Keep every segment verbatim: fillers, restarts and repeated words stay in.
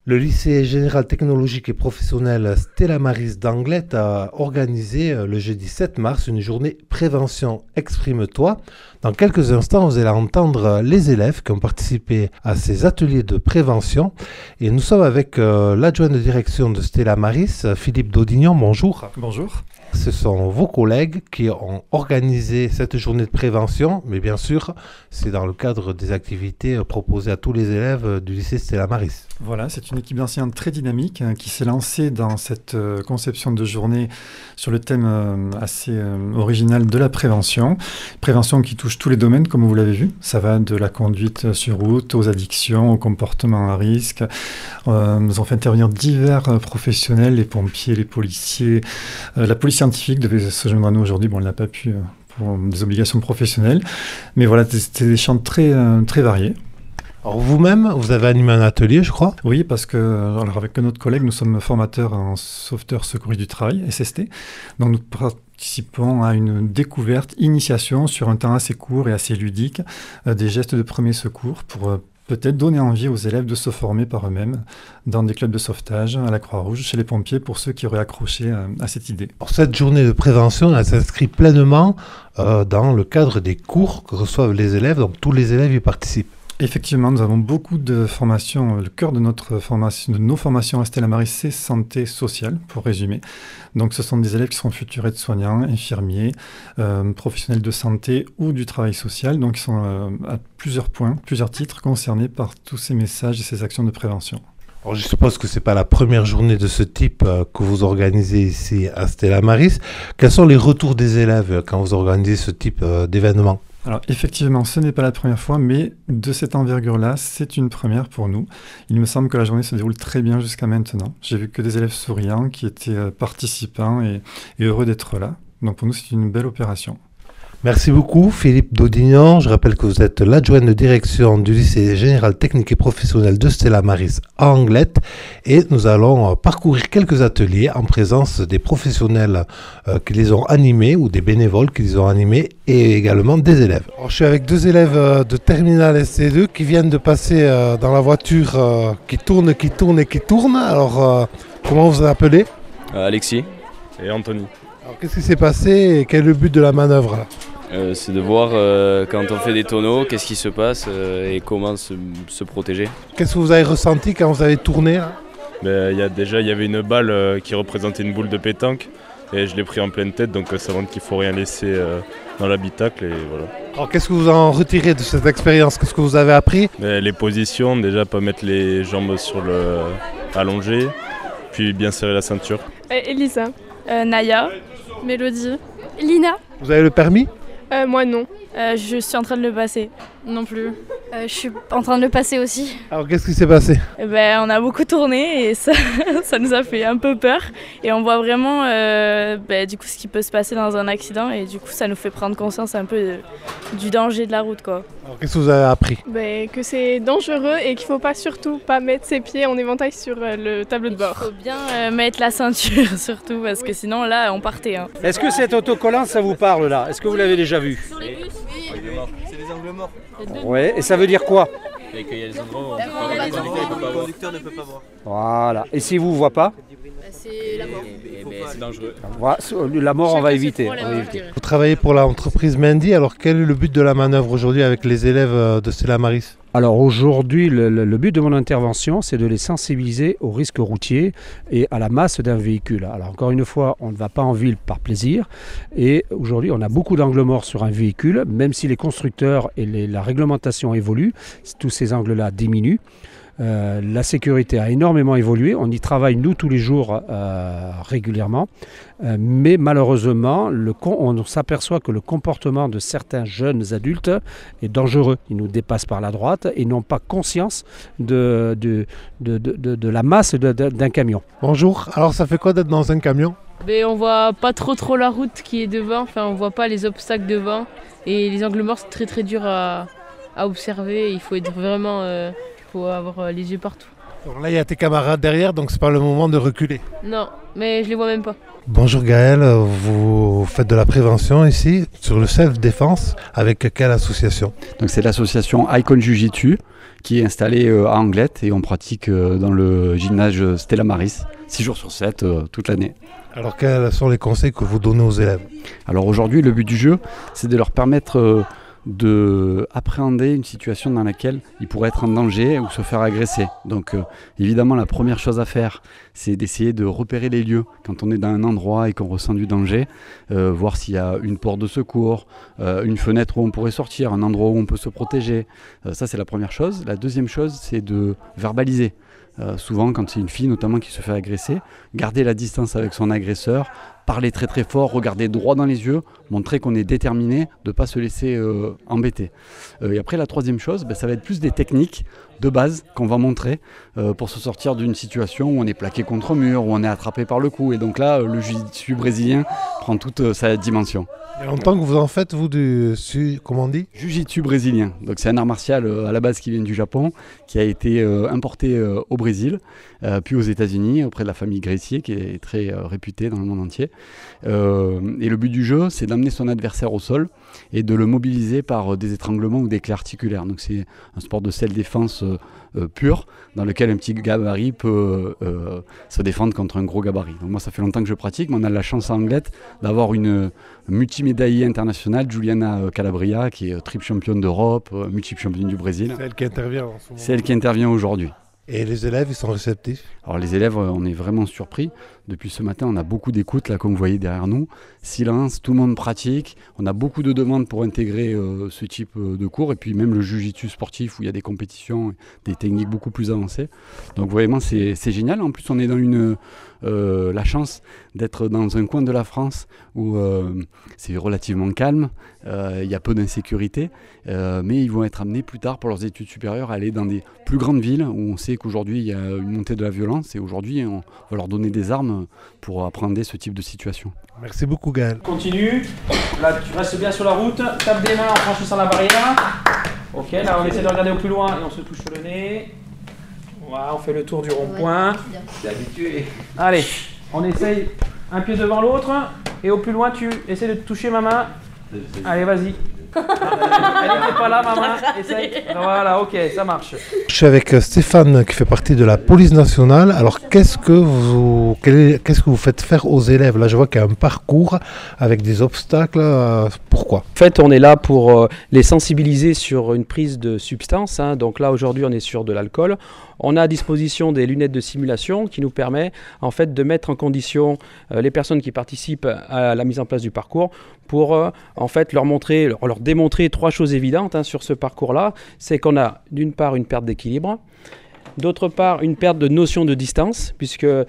Le lycée général technologique et professionnel Stella Maris d'Anglet a organisé le jeudi sept mars une journée prévention Exprime-toi. Dans quelques instants, vous allez entendre les élèves qui ont participé à ces ateliers de prévention. Et nous sommes avec euh, l'adjoint de direction de Stella Maris, Philippe Daudignon. Bonjour. Bonjour. Ce sont vos collègues qui ont organisé cette journée de prévention, mais bien sûr, c'est dans le cadre des activités proposées à tous les élèves du lycée Stella Maris. Voilà, c'est une équipe d'anciens très dynamique hein, qui s'est lancée dans cette euh, conception de journée sur le thème euh, assez euh, original de la prévention. Prévention qui touche tous les domaines, comme vous l'avez vu. Ça va de la conduite sur route, aux addictions, aux comportements à risque. Euh, nous avons fait intervenir divers euh, professionnels, les pompiers, les policiers, euh, la police scientifique devait se joindre à nous aujourd'hui. Bon, elle n'a pas pu euh, pour des obligations professionnelles. Mais voilà, c'était des champs très, euh, très variés. Alors vous-même, vous avez animé un atelier, je crois. Oui, parce que alors avec notre collègue, nous sommes formateurs en sauveteur secouriste du travail, S S T. Donc nous participons à une découverte, initiation sur un temps assez court et assez ludique euh, des gestes de premier secours pour euh, peut-être donner envie aux élèves de se former par eux-mêmes dans des clubs de sauvetage, à la Croix-Rouge, chez les pompiers, pour ceux qui auraient accroché à, à cette idée. Alors, cette journée de prévention, elle s'inscrit pleinement euh, dans le cadre des cours que reçoivent les élèves, donc tous les élèves y participent. Effectivement, nous avons beaucoup de formations. Le cœur de, notre formation, de nos formations à Stella Maris, c'est santé sociale, pour résumer. Donc ce sont des élèves qui seront futurs aides-soignants, infirmiers, euh, professionnels de santé ou du travail social. Donc ils sont euh, à plusieurs points, plusieurs titres concernés par tous ces messages et ces actions de prévention. Alors, je suppose que ce n'est pas la première journée de ce type euh, que vous organisez ici à Stella Maris. Quels sont les retours des élèves quand vous organisez ce type euh, d'événement ? Alors effectivement, ce n'est pas la première fois, mais de cette envergure-là, c'est une première pour nous. Il me semble que la journée se déroule très bien jusqu'à maintenant. J'ai vu que des élèves souriants qui étaient euh, participants et, et heureux d'être là. Donc pour nous, c'est une belle opération. Merci beaucoup Philippe Daudignon. Je rappelle que vous êtes l'adjoint de direction du lycée général technique et professionnel de Stella Maris à Anglet et nous allons parcourir quelques ateliers en présence des professionnels euh, qui les ont animés ou des bénévoles qui les ont animés et également des élèves. Alors, je suis avec deux élèves de terminale S C deux qui viennent de passer euh, dans la voiture euh, qui tourne, qui tourne et qui tourne. Alors euh, comment vous vous appelez ? euh, Alexis et Anthony. Alors qu'est-ce qui s'est passé et quel est le but de la manœuvre là ? Euh, c'est de voir euh, quand on fait des tonneaux, qu'est-ce qui se passe euh, et comment se, se protéger. Qu'est-ce que vous avez ressenti quand vous avez tourné là ? Ben, y a déjà, il y avait une balle euh, qui représentait une boule de pétanque et je l'ai pris en pleine tête, donc euh, ça montre qu'il ne faut rien laisser euh, dans l'habitacle et voilà. Alors qu'est-ce que vous en retirez de cette expérience ? Qu'est-ce que vous avez appris ? Ben, les positions, déjà pas mettre les jambes sur le allongé, puis bien serrer la ceinture. Euh, Elisa, euh, Naya, Mélodie, Lina. Vous avez le permis ? Euh, moi non. Euh, je suis en train de le passer. Non plus. Euh, je suis en train de le passer aussi. Alors qu'est-ce qui s'est passé ? Eh ben, on a beaucoup tourné et ça, ça nous a fait un peu peur. Et on voit vraiment euh, ben, du coup, ce qui peut se passer dans un accident. Et du coup, ça nous fait prendre conscience un peu de, du danger de la route, quoi. Alors qu'est-ce que vous avez appris ? Ben, que c'est dangereux et qu'il ne faut pas surtout pas mettre ses pieds en éventail sur euh, le tableau de bord. Il faut bien euh, mettre la ceinture surtout parce que sinon là on partait. Hein. Est-ce que cet autocollant ça vous parle là ? Est-ce que vous l'avez déjà vu ? Sur les bus, oui. C'est des angles morts. Ouais, et ça veut dire quoi ? Et qu'il y a des endroits où le conducteur ne peut pas voir. Voilà. Et si vous ne voit pas ? C'est la mort. Et, et, mais c'est dangereux. Voilà, la mort on va éviter. On va éviter. Vous travaillez pour l'entreprise Mendy, alors quel est le but de la manœuvre aujourd'hui avec les élèves de Stella Maris ? Alors aujourd'hui, le, le but de mon intervention, c'est de les sensibiliser aux risques routiers et à la masse d'un véhicule. Alors encore une fois, on ne va pas en ville par plaisir. Et aujourd'hui, on a beaucoup d'angles morts sur un véhicule, même si les constructeurs et les, la réglementation évoluent, tous ces angles-là diminuent. Euh, la sécurité a énormément évolué, on y travaille nous tous les jours euh, régulièrement, euh, mais malheureusement le con, on s'aperçoit que le comportement de certains jeunes adultes est dangereux. Ils nous dépassent par la droite et n'ont pas conscience de, de, de, de, de, de la masse de, de, d'un camion. Bonjour, alors ça fait quoi d'être dans un camion ? Mais on voit pas trop trop la route qui est devant, enfin on voit pas les obstacles devant et les angles morts c'est très très dur à, à observer, il faut être vraiment... Euh, Il faut avoir les yeux partout. Alors là, il y a tes camarades derrière, donc c'est pas le moment de reculer. Non, mais je les vois même pas. Bonjour Gaël, vous faites de la prévention ici sur le self-défense avec quelle association? Donc c'est l'association Icon Jiu-Jitsu qui est installée euh, à Anglet et on pratique euh, dans le gymnase Stella Maris, six jours sur sept, euh, toute l'année. Alors quels sont les conseils que vous donnez aux élèves? Alors aujourd'hui, le but du jeu, c'est de leur permettre euh, de appréhender une situation dans laquelle ils pourraient être en danger ou se faire agresser. Donc euh, évidemment, la première chose à faire, c'est d'essayer de repérer les lieux quand on est dans un endroit et qu'on ressent du danger, euh, voir s'il y a une porte de secours, euh, une fenêtre où on pourrait sortir, un endroit où on peut se protéger. Euh, ça, c'est la première chose. La deuxième chose, c'est de verbaliser. Euh, souvent, quand c'est une fille notamment qui se fait agresser, garder la distance avec son agresseur, parler très très fort, regarder droit dans les yeux, montrer qu'on est déterminé de ne pas se laisser euh, embêter. Euh, et après, la troisième chose, ben, ça va être plus des techniques de base qu'on va montrer euh, pour se sortir d'une situation où on est plaqué contre mur, où on est attrapé par le cou. Et donc là, le jiu-jitsu brésilien prend toute euh, sa dimension. Il y a longtemps que vous en faites, vous, du, comment on dit? Jiu-jitsu brésilien. Donc c'est un art martial euh, à la base qui vient du Japon, qui a été euh, importé euh, au Brésil, euh, puis aux États-Unis auprès de la famille Gracie, qui est très euh, réputée dans le monde entier. Euh, et le but du jeu, c'est d'amener son adversaire au sol et de le mobiliser par euh, des étranglements ou des clés articulaires. Donc c'est un sport de self-défense euh, euh, pur, dans lequel un petit gabarit peut euh, se défendre contre un gros gabarit. Donc moi, ça fait longtemps que je pratique, mais on a la chance à Anglet d'avoir une multimédaillée internationale, Juliana Calabria, qui est triple championne d'Europe, multi-championne du Brésil. C'est elle qui intervient en ce moment. C'est elle qui intervient aujourd'hui. Et les élèves, ils sont réceptifs? Alors les élèves, on est vraiment surpris. Depuis ce matin, on a beaucoup d'écoute, là, comme vous voyez derrière nous. Silence, tout le monde pratique. On a beaucoup de demandes pour intégrer euh, ce type de cours. Et puis même le jiu-jitsu sportif, où il y a des compétitions, des techniques beaucoup plus avancées. Donc vraiment, c'est, c'est génial. En plus, on est dans une, euh, la chance d'être dans un coin de la France où euh, c'est relativement calme. Euh, il y a peu d'insécurité. Euh, mais ils vont être amenés plus tard, pour leurs études supérieures, à aller dans des plus grandes villes où on sait qu'aujourd'hui, il y a une montée de la violence. Et aujourd'hui, on va leur donner des armes pour apprendre ce type de situation. Merci beaucoup Gaël. Continue, là tu restes bien sur la route, tape des mains en franchissant la barrière. Ok, là on essaie de regarder au plus loin et on se touche sur le nez. Voilà, on fait le tour du rond-point. Allez, on essaye un pied devant l'autre et au plus loin tu essaies de toucher ma main. Allez, vas-y. Elle n'était pas là, maman. Essaye. Voilà, ok, ça marche. Je suis avec Stéphane qui fait partie de la police nationale. Alors, qu'est-ce que vous, est, qu'est-ce que vous faites faire aux élèves? Là, je vois qu'il y a un parcours avec des obstacles. Pourquoi? En fait, on est là pour les sensibiliser sur une prise de substance. Hein. Donc là, aujourd'hui, on est sur de l'alcool. On a à disposition des lunettes de simulation qui nous permet en fait de mettre en condition euh, les personnes qui participent à la mise en place du parcours pour euh, en fait leur montrer, leur, leur démontrer trois choses évidentes hein, sur ce parcours-là. C'est qu'on a d'une part une perte d'équilibre, d'autre part une perte de notion de distance puisque euh,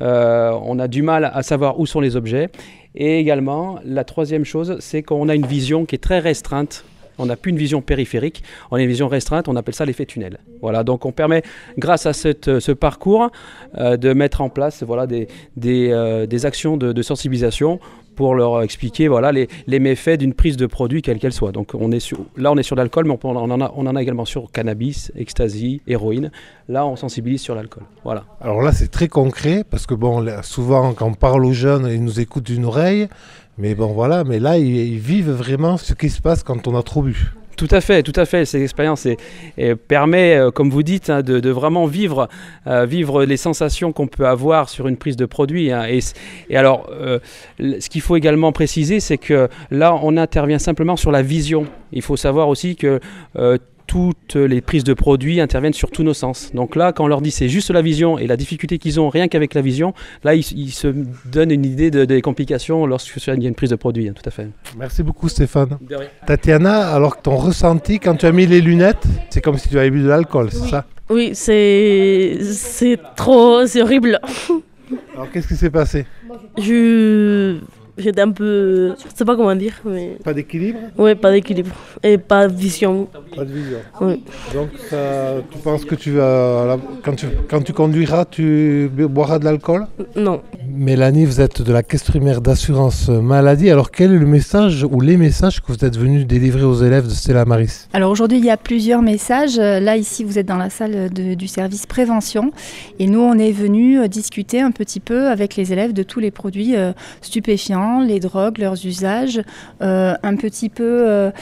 on a du mal à savoir où sont les objets. Et également, la troisième chose, c'est qu'on a une vision qui est très restreinte. On n'a plus une vision périphérique, on a une vision restreinte, on appelle ça l'effet tunnel. Voilà, donc on permet, grâce à cette, ce parcours, euh, de mettre en place voilà, des, des, euh, des actions de, de sensibilisation pour leur expliquer voilà, les, les méfaits d'une prise de produit, quelle qu'elle soit. Donc on est sur, là, on est sur l'alcool, mais on, on, en a, on en a également sur cannabis, ecstasy, héroïne. Là, on sensibilise sur l'alcool. Voilà. Alors là, c'est très concret, parce que bon, souvent, quand on parle aux jeunes, ils nous écoutent d'une oreille. Mais bon, voilà, mais là, ils, ils vivent vraiment ce qui se passe quand on a trop bu. Tout à fait, tout à fait. Cette expérience et, et permet, euh, comme vous dites, hein, de, de vraiment vivre, euh, vivre les sensations qu'on peut avoir sur une prise de produit. Hein. Et, et alors, euh, ce qu'il faut également préciser, c'est que là, on intervient simplement sur la vision. Il faut savoir aussi que euh, toutes les prises de produits interviennent sur tous nos sens. Donc là, quand on leur dit c'est juste la vision et la difficulté qu'ils ont rien qu'avec la vision, là, ils, ils se donnent une idée de, des complications lorsqu'il y a une prise de produit. Hein, tout à fait. Merci beaucoup Stéphane. De rien. Tatiana, alors ton ressenti quand tu as mis les lunettes, c'est comme si tu avais bu de l'alcool, c'est oui. ça? Oui, c'est, c'est trop, c'est horrible. Alors qu'est-ce qui s'est passé? Je... j'étais un peu, je sais pas comment dire, mais... Pas d'équilibre? Oui, pas d'équilibre. Et pas de vision. Pas de vision. Oui. Donc ça, tu penses que tu vas, quand tu, quand tu conduiras, tu boiras de l'alcool? Non. Mélanie, vous êtes de la caisse primaire d'assurance maladie. Alors quel est le message ou les messages que vous êtes venus délivrer aux élèves de Stella Maris? Alors aujourd'hui, il y a plusieurs messages. Là, ici, vous êtes dans la salle de, du service prévention. Et nous, on est venus discuter un petit peu avec les élèves de tous les produits euh, stupéfiants, les drogues, leurs usages, euh, un petit peu euh,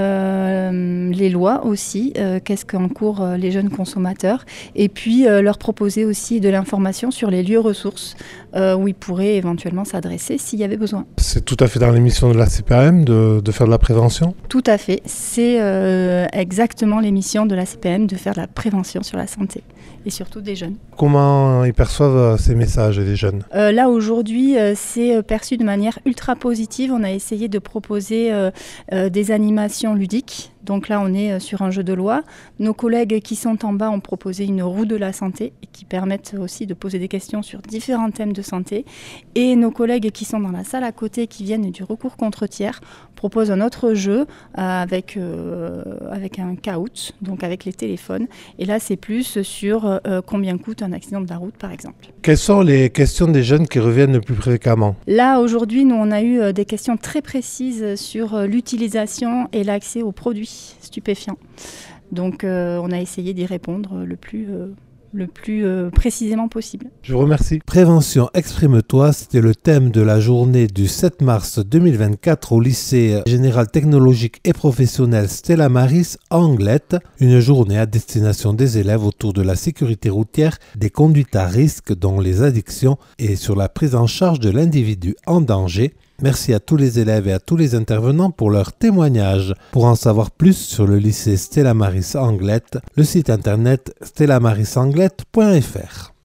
euh, les lois aussi, euh, qu'est-ce qu'encourent euh, les jeunes consommateurs. Et puis, euh, leur proposer aussi de l'information sur les lieux ressources euh, où ils pourraient éventuellement s'adresser s'il y avait besoin. C'est tout à fait dans l'émission de la C P A M de, de faire de la prévention? Tout à fait. C'est euh, exactement l'émission de la C P A M de faire de la prévention sur la santé et surtout des jeunes. Comment ils perçoivent ces messages, les jeunes? euh, Là, aujourd'hui, euh, c'est perçu de manière ultra positive. On a essayé de proposer euh, euh, des animations ludiques. Donc là, on est sur un jeu de loi. Nos collègues qui sont en bas ont proposé une roue de la santé et qui permettent aussi de poser des questions sur différents thèmes de santé. Et nos collègues qui sont dans la salle à côté, qui viennent du recours contre tiers, proposent un autre jeu euh, avec, euh, avec un caout, donc avec les téléphones. Et là, c'est plus sur euh, combien coûte un accident de la route, par exemple. Quelles sont les questions des jeunes qui reviennent le plus fréquemment? Là, aujourd'hui, nous, on a eu des questions très précises sur l'utilisation et l'accès aux produits stupéfiants. Donc euh, on a essayé d'y répondre le plus, euh, le plus euh, précisément possible. Je vous remercie. Prévention, exprime-toi, c'était le thème de la journée du sept mars deux mille vingt-quatre au lycée général technologique et professionnel Stella Maris à Anglet. Une journée à destination des élèves autour de la sécurité routière, des conduites à risque dont les addictions et sur la prise en charge de l'individu en danger. Merci à tous les élèves et à tous les intervenants pour leurs témoignages. Pour en savoir plus sur le lycée Stella Maris Anglet, le site internet stella maris anglet point f r.